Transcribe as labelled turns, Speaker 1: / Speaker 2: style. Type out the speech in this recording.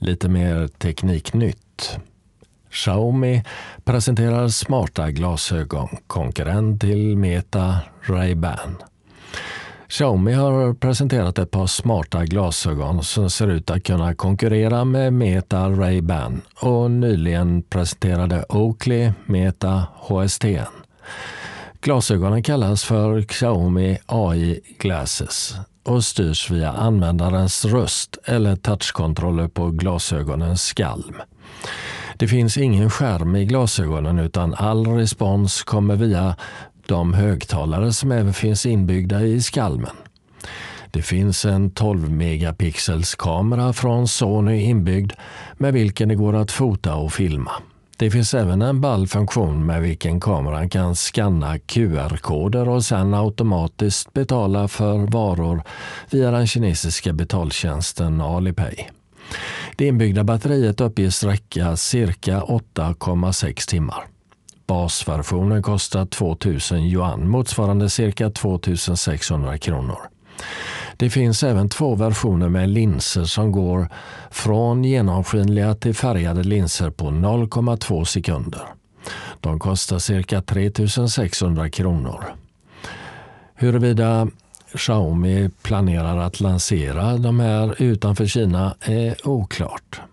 Speaker 1: Lite mer tekniknytt. Xiaomi presenterar smarta glasögon, konkurrent till Meta Ray-Ban. Xiaomi har presenterat ett par smarta glasögon som ser ut att kunna konkurrera med Meta Ray-Ban och nyligen presenterade Oakley Meta HSTN. Glasögonen kallas för Xiaomi AI Glasses och styrs via användarens röst eller touchkontroller på glasögonens skalm. Det finns ingen skärm i glasögonen utan all respons kommer via de högtalare som även finns inbyggda i skalmen. Det finns en 12 megapixels kamera från Sony inbyggd med vilken det går att fota och filma. Det finns även en ball funktion med vilken kameran kan skanna QR-koder och sedan automatiskt betala för varor via den kinesiska betaltjänsten Alipay. Det inbyggda batteriet uppges räcka cirka 8,6 timmar. Basversionen kostar 2000 yuan, motsvarande cirka 2600 kronor. Det finns även 2 versioner med linser som går från genomskinliga till färgade linser på 0,2 sekunder. De kostar cirka 3600 kronor. Huruvida Xiaomi planerar att lansera de här utanför Kina är oklart.